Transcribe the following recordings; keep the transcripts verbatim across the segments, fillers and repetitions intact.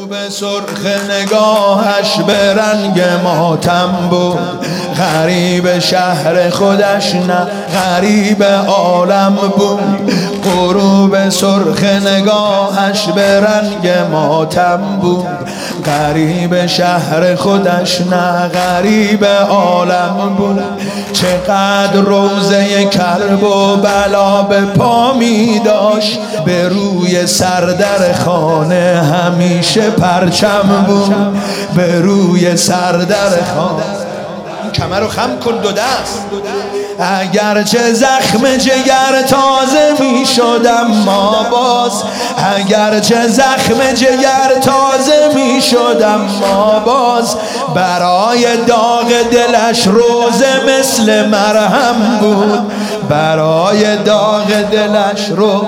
غروب سرخ نگاهش به رنگ ماتم بود، غریب شهر خودش نه غریب عالم بود. غروب سرخ نگاهش به رنگ ماتم بود، غریب شهر خودش نه غریب عالم بود. چقدر روزه کرب و بلا به پا می داشت، به روی سردر خانه همیشه پرچم بود، به روی سردر خانه. کمر رو خم کن دو دست. اگرچه زخم جگر تازه می شدم ما باز، اگرچه زخم جگر تازه می شدم ما باز، برای داغ دلش روزه مثل مرهم بود، برای داغ دلش رو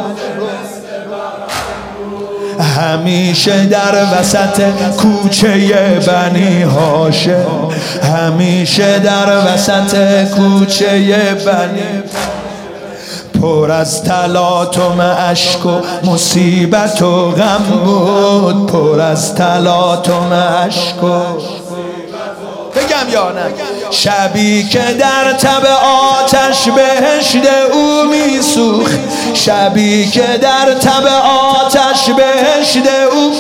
همیشه در وسط کوچه بنی هاشم، همیشه در وسط کوچه بنی، پر از تلاطم اشک و مصیبت و غم بود، پر از تلاطم اشک و بگم یا نه. شبی که در تب آتش بهشت او می سوخت، شبی که در تب آتش بهشت او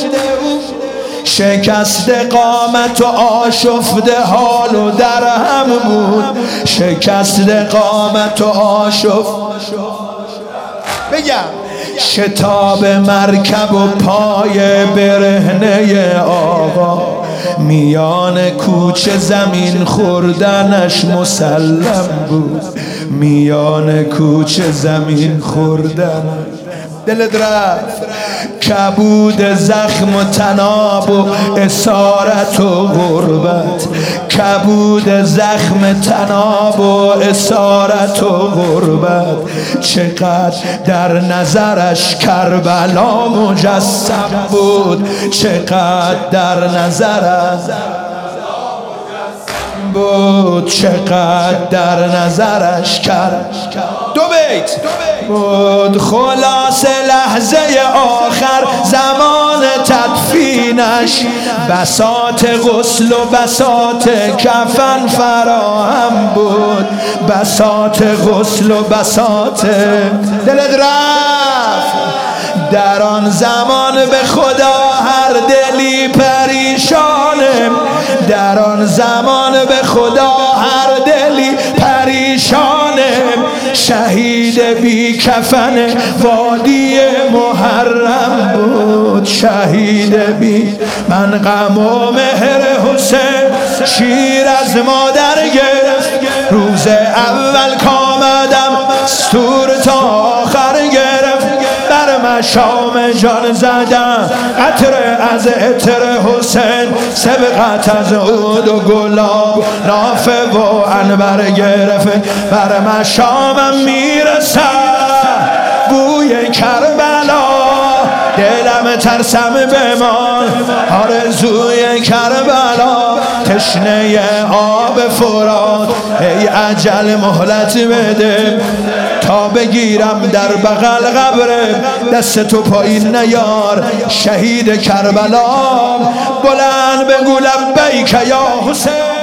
شکست قامت و آشفته حال و درهم بود، شکست قامت و آشفته. بگم شتاب مرکب و پای برهنه آقا، میان کوچه زمین خوردنش مسلم بود، میان کوچه زمین خوردنش. دلت رفت کبود زخم و تناب و اسارت و غربت، کبود زخم تناب و اسارت و غربت. چقدر در نظرش کربلا مجسم بود، چقدر در نظرش بود، چقدر در نظرش کرد. دو بیت بود. خلاص لحظه آخر زمان تدفینش، بساط غسل و بساط کفن فراهم بود، بساط غسل و بساط. دلت رفت در آن زمان به خدا هر دلی پریشانه، در آن زمان به خدا هر دلی پریشانه. شهید بی کفن وادی محرم بود، شهید بی. من غم و مهر حسین شیر از مادر گرفت، روز اول کامدم ستور تا آخر گرفت. بر مشام جان زدم عطر از عطر حسین، سبقت از عود و گلاب نافه و عنبر گرفت. بر مشامم میرسد بوی کربلا، دلم ترسم بمان آرزوی کربلا. تشنه آب فرات ای اجل مهلت بده، تا بگیرم در بغل قبر دست تو پایین نیار. شهید کربلا بلند بگو لبیک یا حسین.